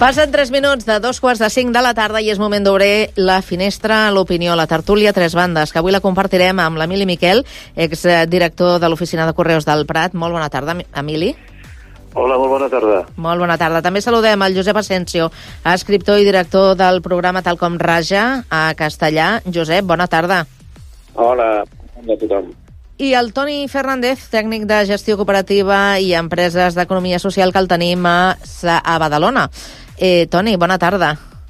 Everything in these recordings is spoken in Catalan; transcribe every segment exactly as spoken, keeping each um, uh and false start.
Passen tres minuts de dos quarts de cinc de la tarda i és moment d'obrir la finestra a l'opinió, la tertúlia Tres Bandes, que avui la compartirem amb l'Emili Miquel, exdirector de l'Oficina de Correus del Prat. Molt bona tarda, Emili. Hola, molt bona tarda. Molt bona tarda. També saludem el Josep Asensio, escriptor i director del programa Talcom Raja a castellà. Josep, bona tarda. Hola, bon dia a tothom. I el Toni Fernández, tècnic de gestió cooperativa i empreses d'economia social, que el tenim a, a Badalona. Eh, Toni, bona tarda.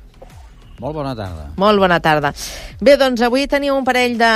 Molt bona tarda. Molt bona tarda. Bé, doncs avui teniu un parell de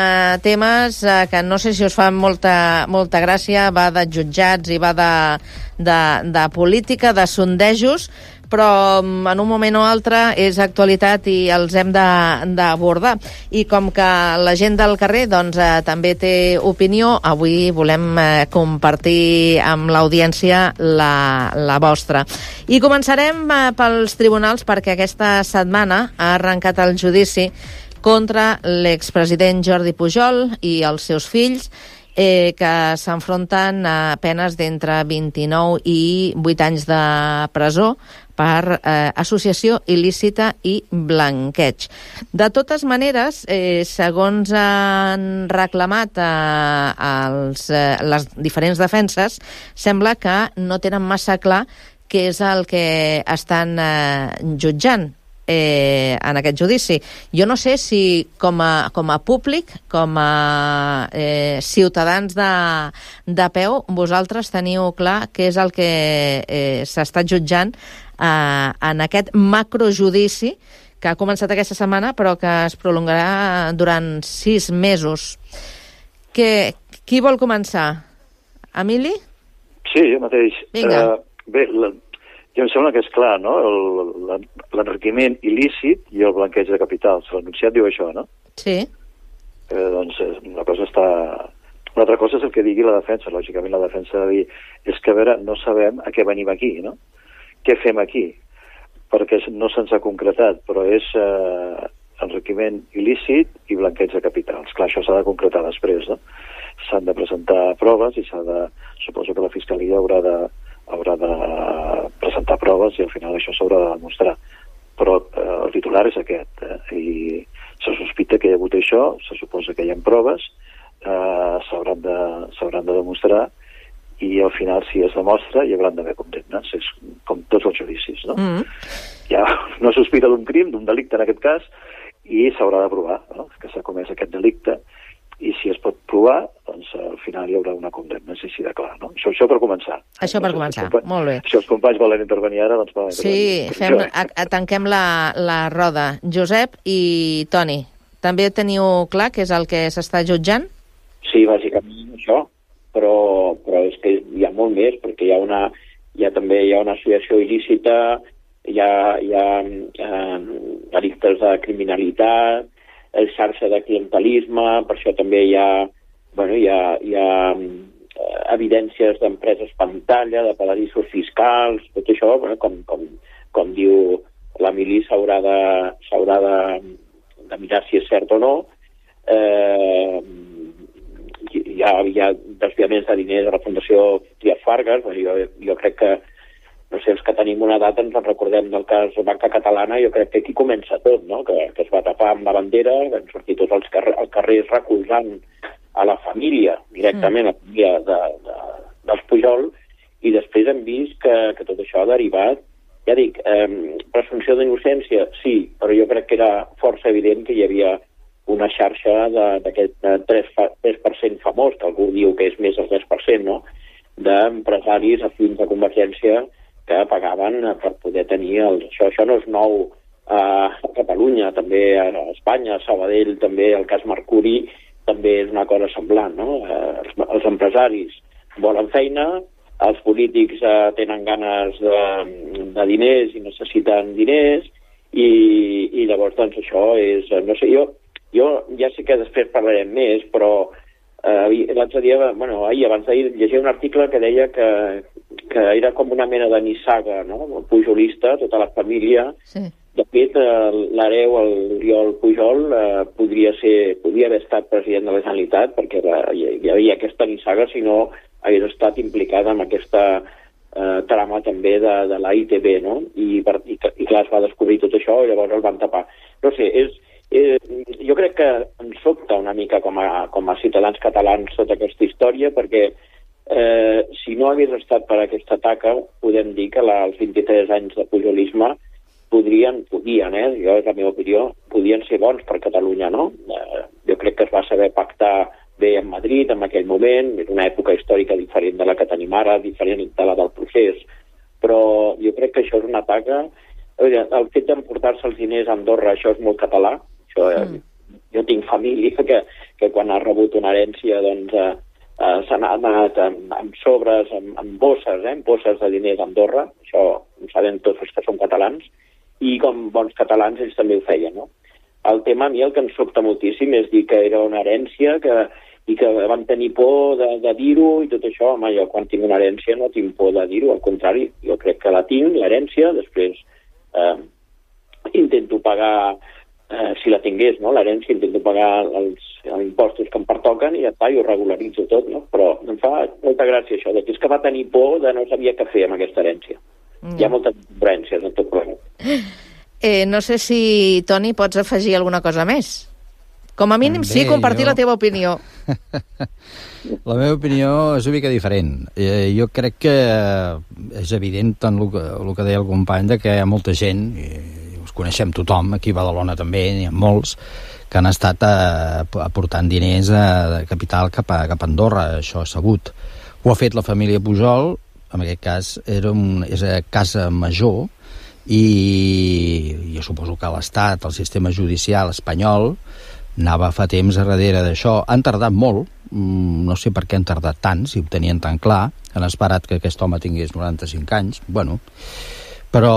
temes eh, que no sé si us fan molta, molta gràcia. Va de jutjats i va de, de, de política, de sondejos, però en un moment o altre és actualitat i els hem d'abordar. I com que la gent del carrer doncs, eh, també té opinió, avui volem eh, compartir amb l'audiència la, la vostra. I començarem eh, pels tribunals, perquè aquesta setmana ha arrencat el judici contra l'expresident Jordi Pujol i els seus fills, eh, que s'enfronten a penes d'entre vint-i-nou i vuit anys de presó per eh, associació il·lícita i blanqueig. De totes maneres, eh, segons han reclamat eh, els, eh, les diferents defenses, sembla que no tenen massa clar què és el que estan eh, jutjant eh, en aquest judici. Jo no sé si com a, com a públic, com a eh, ciutadans de, de peu, vosaltres teniu clar què és el que eh, s'està jutjant Uh, en aquest macrojudici que ha començat aquesta setmana però que es prolongarà durant sis mesos. Que, qui vol començar? Emili? Sí, jo mateix. Vinga. Uh, bé, la, jo em sembla que és clar, no? L'enriquiment il·lícit i el blanqueig de capitals. L'enunciat diu això, no? Sí. Eh, doncs una cosa està... Una altra cosa és el que digui la defensa. Lògicament la defensa ha de dir és que, a veure, no sabem a què venim aquí, no? Què fem aquí? Perquè no se'ns ha concretat, però és eh, enriquiment il·lícit i blanqueig de capitals. Clar, això s'ha de concretar després, no? S'han de presentar proves i s'ha de... Suposo que la Fiscalia haurà de, haurà de presentar proves i al final això s'haurà de demostrar. Però eh, el titular és aquest, eh? I se sospita que hi ha hagut això, se suposa que hi ha proves, eh, s'hauran de, s'hauran de demostrar i al final, si es demostra, hi hauran d'haver condemnes. És com tots els judicis, no? Mm. Hi ha una sospita d'un crim, d'un delicte en aquest cas, i s'haurà de provar, no? Que s'ha comès aquest delicte, i si es pot provar, doncs al final hi haurà una condemna, és així de clar, no? Això, això per començar. Això per començar, molt bé. Si els companys volen intervenir ara, doncs poden intervenir. Sí, fem, a, a, tanquem la, la roda. Josep i Toni, també teniu clar què és el que s'està jutjant? Sí, bàsicament això. Però, però és que hi ha molt més, perquè hi ha una, hi ha també hi ha una associació il·lícita, hi ha, hi ha eh, delictes de criminalitat, el xarxa de clientelisme, per això també hi ha, bueno, hi ha, hi ha eh, evidències d'empreses pantalla, de paradisos fiscals, tot això, bueno, com, com, com diu l'Emili, s'haurà de, s'haurà de, de mirar si és cert o no. Eh, Hi ha, hi ha desviaments de diners a la Fundació Trias Fargas. Jo, jo crec que, no sé, els que tenim una data ens en recordem del cas Banca Catalana. Jo crec que aquí comença tot, no? Que, que es va tapar amb la bandera, van sortir tots els carrer, al carrer recolzant a la família, directament, mm. a la família de, de, dels Pujol, i després hem vist que, que tot això ha derivat. Ja dic, eh, presumpció d'innocència, sí, però jo crec que era força evident que hi havia una xarxa d'aquest tres per cent famós, que algú diu que és més del tres per cent, no?, d'empresaris afins de Convergència que pagaven per poder tenir el... Això, això no és nou a Catalunya, també a Espanya, a Sabadell, també el cas Mercuri, també és una cosa semblant, no? Els, els empresaris volen feina, els polítics eh, tenen ganes de, de diners i necessiten diners, i, i llavors, doncs, això és... No sé, jo... Jo ja sé que després parlarem més, però eh, l'altre dia, bueno, ahir, abans d'ahir, llegia un article que deia que, que era com una mena de nissaga, no?, pujolista, tota la família. Sí. De fet, eh, l'hereu, l'Oriol Pujol, eh, podria ser, podria haver estat president de la Generalitat, perquè la, hi, hi havia aquesta nissaga, si no hagués estat implicada en aquesta eh, trama també de, de la I T B, no? I, per, i, i clar, es va descobrir tot això i llavors el van tapar. No sé, és, eh, jo crec que em sobta una mica com a, com a ciutadans catalans tota aquesta història, perquè eh, si no hagués estat per aquesta taca, podem dir que la, els vint-i-tres anys de pujolisme podrien, podien, eh, jo és la meva opinió, podien ser bons per Catalunya, no? Eh, jo crec que es va saber pactar bé en Madrid en aquell moment, és una època històrica diferent de la que tenim ara, diferent de la del procés, però jo crec que això és una taca. El fet d'emportar-se els diners a Andorra, això és molt català. Això, mm. Jo tinc família que, que quan ha rebut una herència doncs, eh, eh, s'han anat amb, amb sobres, amb, amb bosses, eh, amb bosses de diners a Andorra, això ho sabem tots els que som catalans, i com bons catalans ells també ho feien, no? El tema a mi el que em sobta moltíssim és dir que era una herència que, i que van tenir por de, de dir-ho i tot això. Home, jo quan tinc una herència no tinc por de dir-ho, al contrari, jo crec que la tinc, l'herència, després eh, intento pagar, eh, si la tingués, no?, l'herència, intento pagar els, els impostos que em pertoquen i ja està, i ho regularitzo tot, no? Però em fa molta gràcia això, que és que va tenir por de no sabia què fer amb aquesta herència. Mm. Hi ha moltes diferències en tot plegat. Eh, no sé si, Toni, pots afegir alguna cosa més. Com a mínim, Bé, sí, compartir jo... la teva opinió. La meva opinió és una mica diferent. Eh, jo crec que és evident tant el que, el que deia el company, de que hi ha molta gent, i us coneixem tothom, aquí a Badalona també, n'hi ha molts, que han estat eh, aportant diners a, de capital cap a, cap a Andorra, això és sabut. Ho ha fet la família Pujol, en aquest cas era un, és a Casa Major, i jo suposo que l'Estat, el sistema judicial espanyol, anava fa temps a darrere d'això. Han tardat molt, no sé per què han tardat tant, si ho tenien tan clar, han esperat que aquest home tingués noranta-cinc anys, bueno, però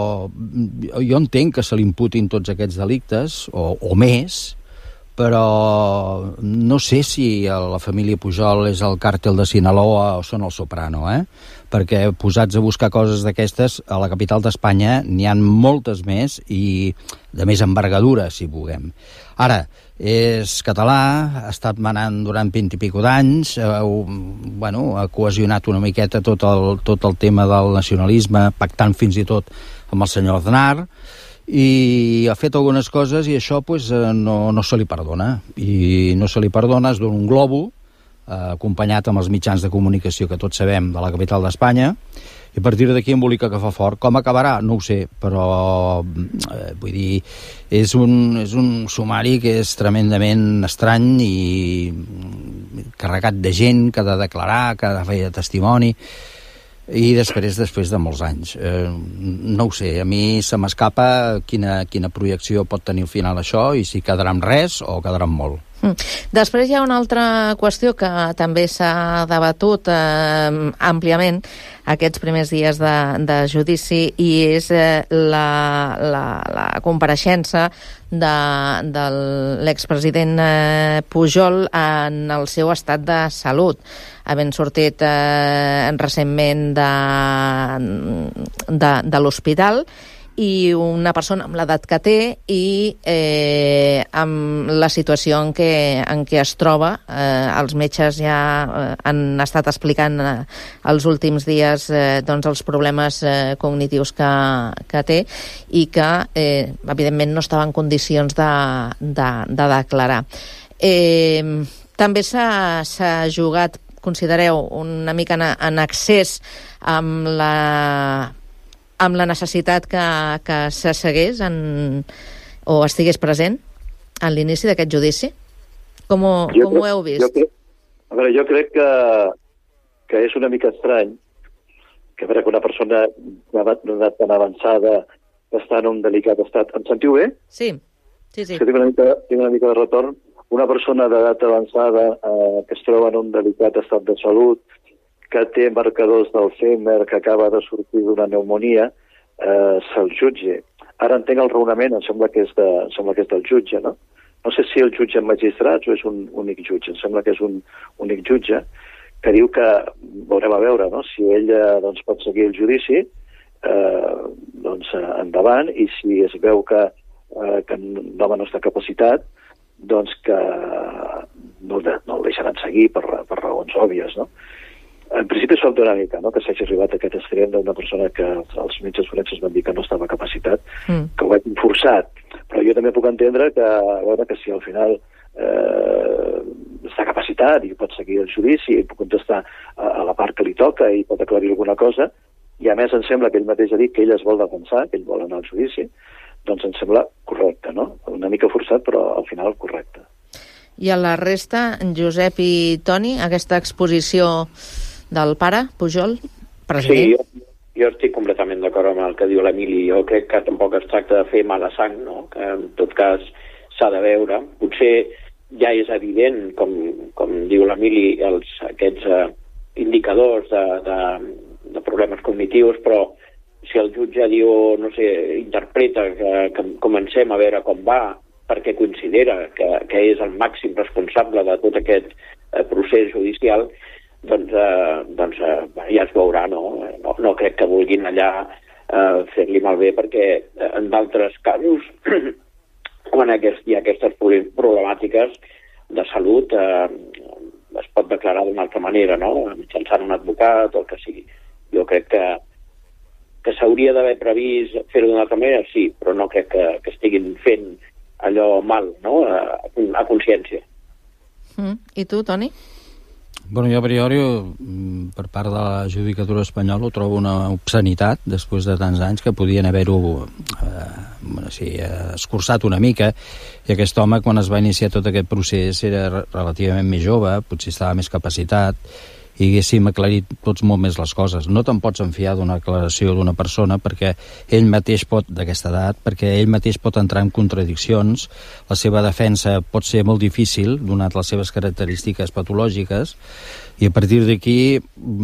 jo entenc que se li imputin tots aquests delictes, o, o més, però no sé si la família Pujol és el càrtel de Sinaloa o són el Soprano, eh? Perquè posats a buscar coses d'aquestes, a la capital d'Espanya n'hi ha moltes més i de més envergadura, si vulguem. Ara, és català, ha estat manant durant vint i pico d'anys, eh, bueno, ha cohesionat una miqueta tot el, tot el tema del nacionalisme, pactant fins i tot amb el senyor Aznar, i ha fet algunes coses i això pues, no, no se li perdona. I no se li perdona, es dona un globo, eh, acompanyat amb els mitjans de comunicació que tots sabem de la capital d'Espanya, i a partir d'aquí embolica que fa fort. Com acabarà? No ho sé, però eh, vull dir, és un, és un sumari que és tremendament estrany i carregat de gent que ha de declarar, que ha de fer testimoni, i després després de molts anys. Eh, no ho sé, a mi se m'escapa quina, quina projecció pot tenir al final això i si quedarà amb res o quedarà amb molt. Mm. Després hi ha una altra qüestió que també s'ha debatut eh, àmpliament aquests primers dies de, de judici i és eh, la, la, la compareixença de, de l'expresident eh, Pujol en el seu estat de salut, havent sortit eh, recentment de, de, de l'hospital, i una persona amb l'edat que té i eh, amb la situació en què, en què es troba. Eh, els metges ja eh, han estat explicant eh, els últims dies eh, doncs els problemes eh, cognitius que, que té i que, eh, evidentment, no estava en condicions de, de, de declarar. Eh, també s'ha, s'ha jugat, considereu, una mica en, en excés amb la... amb la necessitat que, que se segués en, o estigués present en l'inici d'aquest judici? Com ho, com crec, ho heu vist? Jo crec, a veure, jo crec que, que és una mica estrany que, a veure, que una persona d'una edat tan avançada que està en un delicat estat... Em sentiu bé? Sí, sí, sí. És que tinc una mica, tinc una mica de retorn. Una persona d'edat avançada eh, que es troba en un delicat estat de salut, que té marcadors d'Alzheimer, que acaba de sortir d'una pneumonia, eh, se'l jutge. Ara entenc el raonament, em sembla que és, de, em sembla que és del jutge, no? No sé si el jutge magistrats o és un únic jutge, em sembla que és un únic jutge, que diu que, veurem a veure, no? Si ell eh, doncs, pot seguir el judici, eh, doncs endavant, i si es veu que, eh, que l'home no està capacitat, doncs que no, no el deixaran seguir per, per raons òbvies, no? en principi sobta una mica, no?, que s'hagi arribat a aquest extrem d'una persona que els metges forenses van dir que no estava capacitat, mm. que ho hem forçat. Però jo també puc entendre que, a veure, que si al final eh, està capacitat i pot seguir el judici i pot contestar a, a la part que li toca i pot aclarir alguna cosa, i a més em sembla que ell mateix ha dit que ell es vol defensar, que ell vol anar al judici, doncs em sembla correcte, no? Una mica forçat, però al final correcte. I a la resta, Josep i Toni, aquesta exposició del pare Pujol, president? Sí, jo, jo estic completament d'acord amb el que diu l'Emili. Jo crec que tampoc es tracta de fer mala sang, no?, que en tot cas s'ha de veure. Potser ja és evident, com, com diu l'Emili, els, aquests eh, indicadors de, de, de problemes cognitius, però si el jutge diu, no sé, interpreta que, que comencem a veure com va, perquè considera que, que és el màxim responsable de tot aquest eh, procés judicial, doncs, eh, doncs eh, ja es veurà, no? no? No crec que vulguin allà eh, fer-li malbé, perquè eh, en d'altres casos, quan aquest, hi ha aquestes problemàtiques de salut, eh, es pot declarar d'una altra manera, no?, mitjançant un advocat o el que sigui. Jo crec que, que s'hauria d'haver previst fer-ho d'una altra manera, sí, però no crec que, que estiguin fent allò mal, no?, a, a consciència. Mm. I tu, Toni? Bueno, jo a priori, per part de la judicatura espanyola, ho trobo una obscenitat, després de tants anys, que podien haver-ho eh, bueno, sí, eh, escurçat una mica, i aquest home, quan es va iniciar tot aquest procés, era relativament més jove, potser estava més capacitat, i haguéssim aclarit tots molt més les coses. No te'n pots enfiar d'una aclaració d'una persona perquè ell mateix pot, d'aquesta edat, perquè ell mateix pot entrar en contradiccions, la seva defensa pot ser molt difícil, donat les seves característiques patològiques, i a partir d'aquí,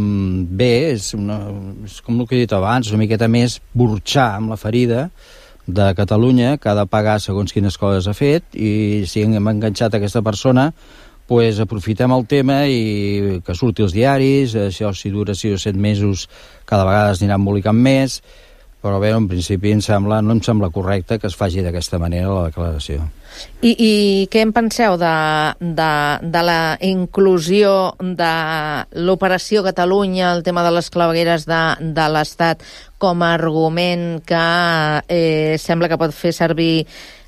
bé, és, una, és com el que he dit abans, una miqueta més burxar amb la ferida de Catalunya, que ha de pagar segons quines coses ha fet, i si hem enganxat aquesta persona, pues aprofitem el tema i que surti als diaris, això si dura sis o set mesos cada vegada es anirà embolicant més, però bé, en principi em sembla, no em sembla correcte que es faci d'aquesta manera la declaració. I, i què en penseu de, de, de la inclusió de l'Operació Catalunya, el tema de les clavegueres de, de l'Estat, com a argument que eh, sembla que pot fer servir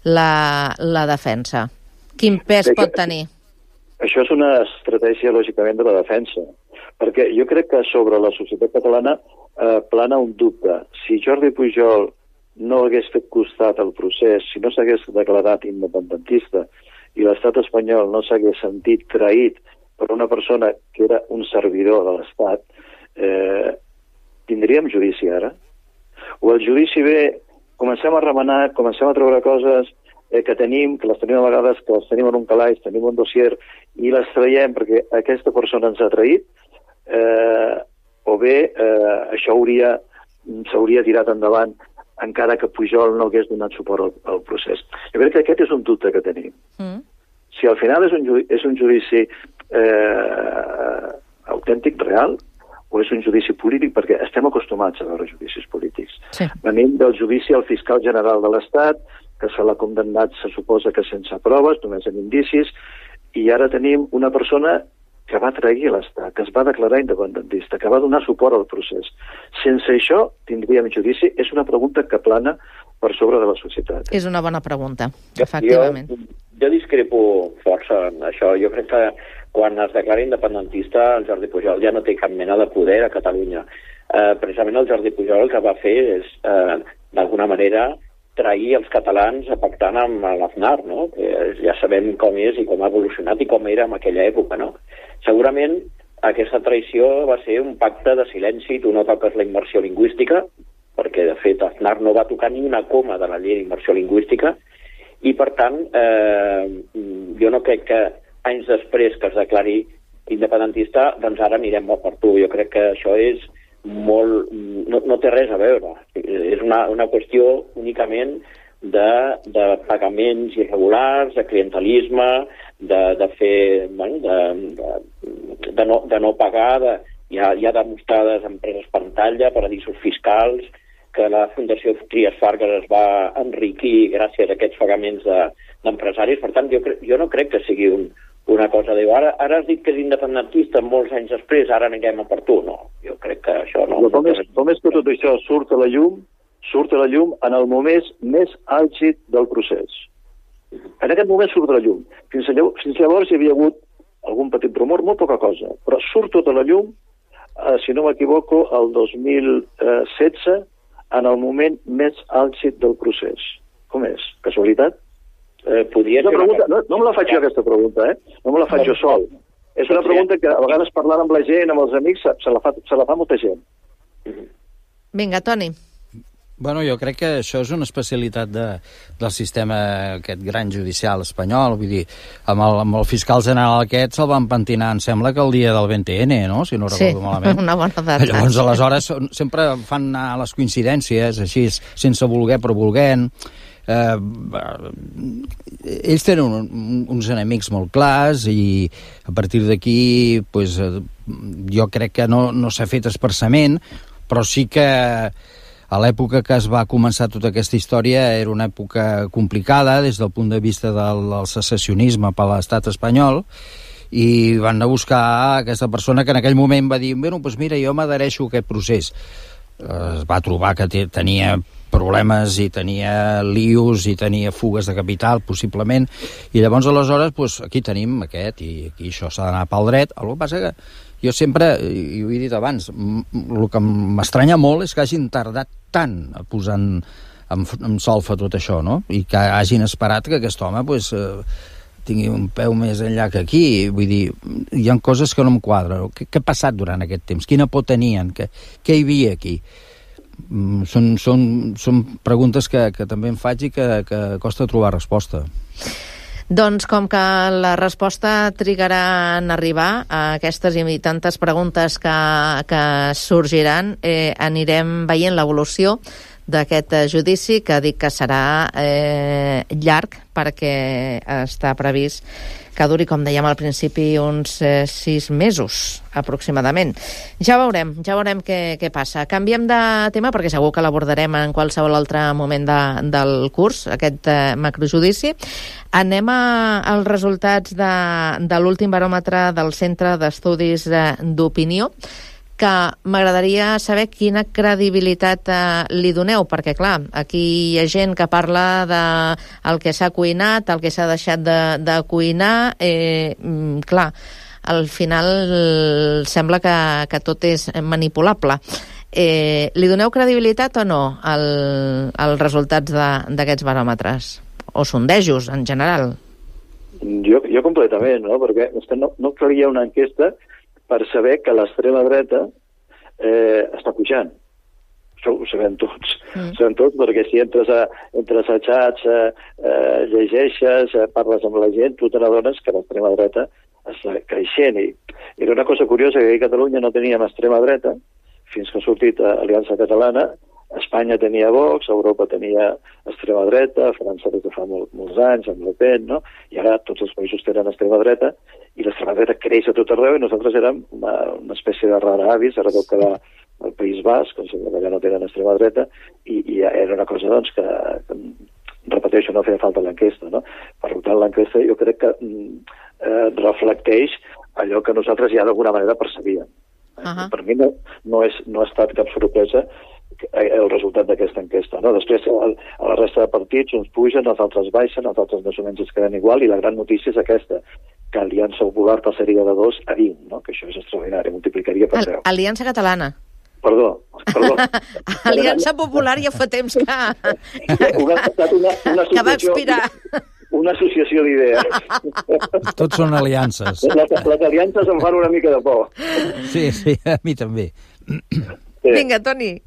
la, la defensa? Quin pes pot tenir? Això és una estratègia, lògicament, de la defensa, perquè jo crec que sobre la societat catalana eh, plana un dubte. Si Jordi Pujol no hagués fet costat al procés, si no s'hagués declarat independentista i l'estat espanyol no s'hagués sentit traït per una persona que era un servidor de l'estat, eh, tindríem judici ara? O el judici ve, comencem a remenar, comencem a treure coses eh, que tenim, que les tenim a vegades, que les tenim en un calaix, tenim un dossier, i les traiem perquè aquesta persona ens ha traït, eh, o bé eh, això hauria s'hauria tirat endavant encara que Pujol no hagués donat suport al, al procés. Jo crec que aquest és un dubte que tenim. Mm. Si al final és un, judici, és un judici eh, autèntic, real, o és un judici polític, perquè estem acostumats a veure judicis polítics. Sí. Venim del judici al fiscal general de l'Estat, que se l'ha condemnat, se suposa que sense proves, només en indicis, i ara tenim una persona que va trair l'Estat, que es va declarar independentista, que va donar suport al procés. Sense això tindríem judici? És una pregunta que plana per sobre de la societat. És una bona pregunta, efectivament. Jo, jo discrepo força en això. Jo crec que quan es declara independentista el Jordi Pujol ja no té cap mena de poder a Catalunya. Eh, precisament el Jordi Pujol el que va fer és, eh, d'alguna manera, trair els catalans pactant amb l'Aznar, no? Que ja sabem com és i com ha evolucionat i com era en aquella època, no? Segurament aquesta traïció va ser un pacte de silenci, tu no toques la immersió lingüística, perquè de fet Aznar no va tocar ni una coma de la llei d'immersió lingüística, i per tant eh, jo no crec que anys després que es declari independentista, doncs ara anirem molt per tu. Jo crec que això és molt, no, no té res a veure. És una, una qüestió únicament de, de pagaments irregulars, de clientelisme, de, de fer, bueno, de, de, de, no, de no pagar, de, hi, ha, hi ha demostrades empreses pantalla, paradisos fiscals, que la Fundació Trias Fargas es va enriquir gràcies a aquests pagaments de, d'empresaris. Per tant, jo, cre, jo no crec que sigui un, una cosa, diu, ara, ara has dit que és independentista molts anys després, ara anirem a per tu. No, jo crec que això no... Però com és, com és que tot això surt a la llum, surt a la llum en el moment més àlgid del procés. En aquest moment surt a la llum. Fins, llavors, fins llavors hi havia hagut algun petit rumor, molt poca cosa, però surt tot a la llum, eh, si no m'equivoco, el dos mil setze, en el moment més àlgid del procés. Com és? Casualitat? Eh, podria no, ser pregunta, una... no, no me la faig jo aquesta pregunta, eh? No me la faig jo sol. És una pregunta que a vegades parlant amb la gent, amb els amics, se la fa, se la fa molta gent. Vinga, Toni. Bueno, jo crec que això és una especialitat de, del sistema aquest gran judicial espanyol, vull dir, amb el, amb el fiscal general aquest se'l van pentinar, em sembla que el dia del vint ene, no?, si no recordo sí, malament. Sí, una bona data. Llavors, aleshores, sempre fan anar les coincidències, així, sense voler, però volent. Eh, ells tenen un, uns enemics molt clars i a partir d'aquí pues, eh, jo crec que no, no s'ha fet esparçament, però sí que a l'època que es va començar tota aquesta història era una època complicada des del punt de vista del, del secessionisme per l'estat espanyol, i van anar a buscar aquesta persona que en aquell moment va dir, bueno, doncs mira, jo m'adhereixo a aquest procés. Es va trobar que tenia problemes i tenia lios i tenia fugues de capital, possiblement, i llavors aleshores pues, aquí tenim aquest i aquí això s'ha d'anar pel dret. El que passa que jo sempre, i ho he dit abans, el que m'estranya molt és que hagin tardat tant a posar en, en, en solfa tot això, no? I que hagin esperat que aquest home pues, eh, tingui un peu més enllà que aquí. Vull dir, hi ha coses que no em quadren. Què, què ha passat durant aquest temps? Quina por tenien? Què, què hi havia aquí? Són, són, són preguntes que, que també em faig i que, que costa trobar resposta. Doncs com que la resposta trigarà en arribar a aquestes i tantes preguntes que, que sorgiran, eh, anirem veient l'evolució d'aquest judici, que dic que serà eh, llarg perquè està previst que duri, com dèiem al principi, uns eh, sis mesos aproximadament. Ja veurem, ja veurem què, què passa. Canviem de tema perquè segur que l'abordarem en qualsevol altre moment de, del curs, aquest eh, macrojudici. Anem a, als resultats de, de l'últim baròmetre del Centre d'Estudis eh, d'Opinió, que m'agradaria saber quina credibilitat eh, li doneu, perquè, clar, aquí hi ha gent que parla de el que s'ha cuinat, el que s'ha deixat de, de cuinar, eh, clar, al final sembla que, que tot és manipulable. Eh, li doneu credibilitat o no al, als resultats d'aquests baròmetres? O sondejos, en general? Jo, jo completament, no? Perquè no, no calia una enquesta per saber que l'extrema dreta eh, està pujant. Això ho sabem tots. Mm. Ho sabem tots perquè si entres a, entres a xats, eh, eh, llegeixes, eh, parles amb la gent, tu te n'adones que l'extrema dreta està creixent. I era una cosa curiosa que a Catalunya no teníem extrema dreta fins que ha sortit a Aliança Catalana. Espanya tenia Vox, Europa tenia extrema dreta, França des de fa molt, molts anys, amb Le Pen, no? I ara tots els països tenen extrema dreta, i l'extrema dreta creix a tot arreu, i nosaltres érem una, una espècie de rara avis, ara deu quedar al País Basc, on sembla que ja no tenen extrema dreta, i, i era una cosa, doncs, que, que repeteixo, no feia falta l'enquesta, no? Per tant, l'enquesta jo crec que eh, reflecteix allò que nosaltres ja d'alguna manera percebíem. Uh-huh. Per mi no, no, és, no ha estat cap sorpresa el resultat d'aquesta enquesta, no? Després a la resta de partits uns pugen, els altres baixen, els altres més o menys es queden igual, i la gran notícia és aquesta, que Aliança Popular passaria de dos a vint, no? Que això és extraordinari, multiplicaria per deu. Aliança Catalana. Perdó, perdó. Aliança Popular ja fa temps que, una, una, una que va expirar. Una associació d'idees. Tots són aliances. Les, les aliances em fan una mica de por. Sí, sí, a mi també. Vinga, Toni.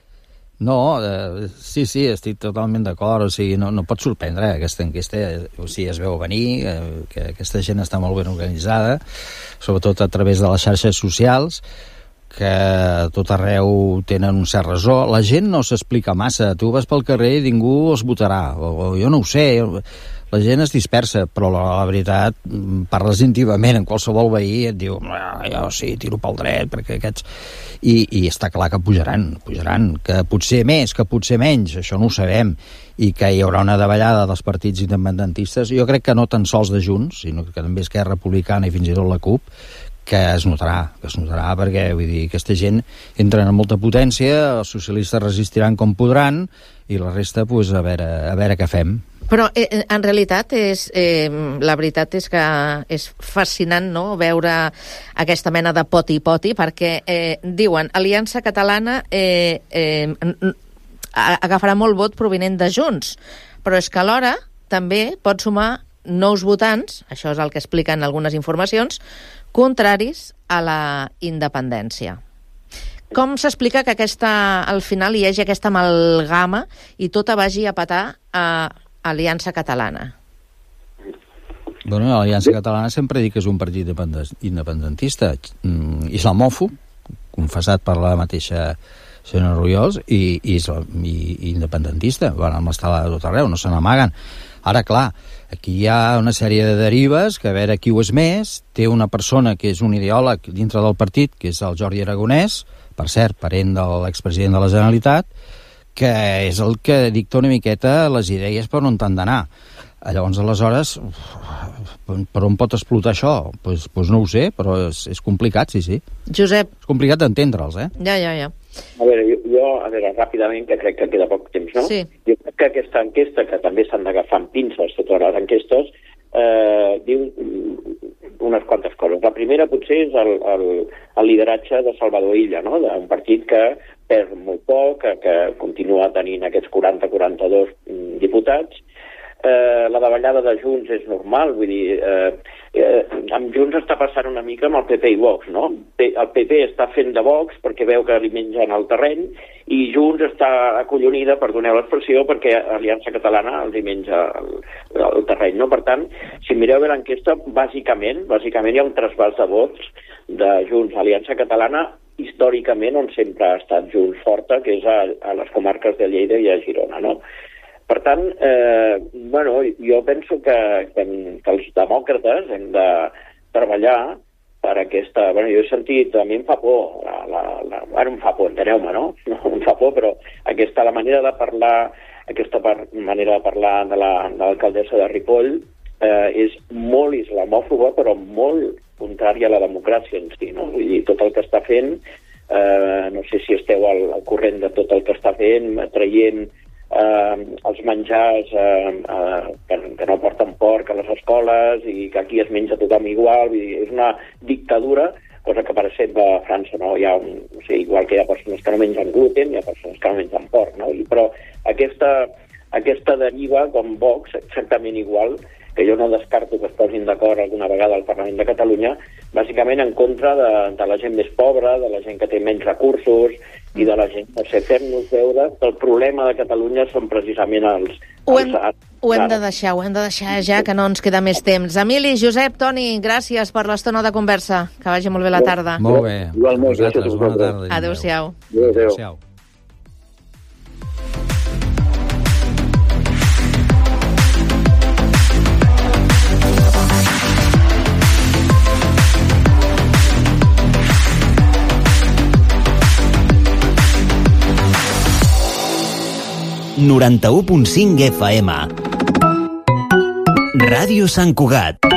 No, eh, sí, sí, estic totalment d'acord. O sigui, no, no pot sorprendre aquesta enquesta. O sigui, es veu venir, eh, que aquesta gent està molt ben organitzada, sobretot a través de les xarxes socials, que a tot arreu tenen un cert resó. La gent no s'explica massa. Tu vas pel carrer i ningú els votarà. O, o jo no ho sé. la gent es dispersa, però la, la veritat, parles íntimament amb qualsevol veí i et diu, ah, jo sí, tiro pel dret, perquè aquests... I, i està clar que pujaran, pujaran, que potser més, que potser menys, això no ho sabem, i que hi haurà una davallada dels partits independentistes, jo crec que no tan sols de Junts, sinó que també Esquerra Republicana i fins i tot la CUP, que es notarà, que es notarà, perquè vull dir, aquesta gent entra en molta potència, els socialistes resistiran com podran, i la resta, pues, a veure, a veure què fem. Però eh, en realitat és, eh, la veritat és que és fascinant, no?, veure aquesta mena de poti-poti, perquè eh, diuen Aliança Catalana eh, eh, agafarà molt vot provinent de Junts, però és que alhora també pot sumar nous votants, això és el que expliquen algunes informacions, contraris a la independència. Com s'explica que aquesta, al final hi hagi aquesta amalgama i tota vagi a petar a Aliança Catalana? Bueno, l'Aliança Catalana sempre dic que és un partit independentista, islamòfob, confessat per la mateixa senyora Orriols, i, i, i, i independentista. Van estar a tot arreu, no se n'amaguen. Ara, clar, aquí hi ha una sèrie de derives, que a veure qui ho és més. Té una persona que és un ideòleg dintre del partit, que és el Jordi Aragonès, per cert, parent de l'expresident de la Generalitat, que és el que dicta una miqueta les idees per on t'han d'anar. Llavors, aleshores, per on pot explotar això? Pues, pues no ho sé, però és, és complicat, sí, sí. Josep. És complicat d'entendre'ls, eh? Ja, ja, ja. A veure, jo, jo, a veure, ràpidament, que crec que queda poc temps, no? Sí. Jo crec que aquesta enquesta, que també s'han d'agafar amb pinces totes les enquestes, eh, diu unes quantes coses. La primera potser és el, el, el lideratge de Salvador Illa, no?, d'un partit que perd molt poc, que, que continua tenint aquests quaranta a quaranta-dos diputats. Eh, la davallada de Junts és normal, vull dir, eh, eh, amb Junts està passant una mica amb el P P i Vox, no? El P P està fent de Vox perquè veu que li mengen el terreny i Junts està acollonida, perdoneu l'expressió, perquè Aliança Catalana els hi menja el, el terreny, no? Per tant, si mireu bé l'enquesta, bàsicament, bàsicament hi ha un trasbals de vots de Junts a Aliança Catalana, històricament on sempre ha estat Junts forta, que és a, a les comarques de Lleida i a Girona, no? Per tant, eh, bueno, jo penso que, que, que els demòcrates hem de treballar per aquesta... Bueno, jo he sentit, a mi em fa por, la, la, la, bueno, em fa por, enteneu-me, no? No em fa por, però aquesta, la manera de parlar, aquesta par, manera de parlar de l'alcaldessa la, de Ripoll eh, és molt islamòfoba, però molt contrària a la democràcia en si, no? Vull dir, tot el que està fent, eh, no sé si esteu al, al corrent de tot el que està fent, traient Eh, els menjars eh, eh, que, que no porten porc a les escoles i que aquí es menja tothom igual, vull dir, és una dictadura, cosa que per exemple a França no hi ha un, o sigui, igual que hi ha persones que no mengen gluten, hi ha persones que no mengen porc, no? I, però aquesta, aquesta deriva com Vox, exactament igual, que jo no descarto que es posin d'acord alguna vegada al Parlament de Catalunya, bàsicament en contra de, de la gent més pobra, de la gent que té menys recursos i de la gent, no sé, fem-nos veure que el problema de Catalunya són precisament els... Ho hem, els, ho hem de deixar, ho hem de deixar ja, que no ens queda més temps. Emili, Josep, Toni, gràcies per l'estona de conversa. Que vagi molt bé la tarda. Molt bé. Igualment, gràcies. Bona tarda. Adéu-siau. Adéu-siau. noranta-u punt cinc F M. Ràdio Sant Cugat.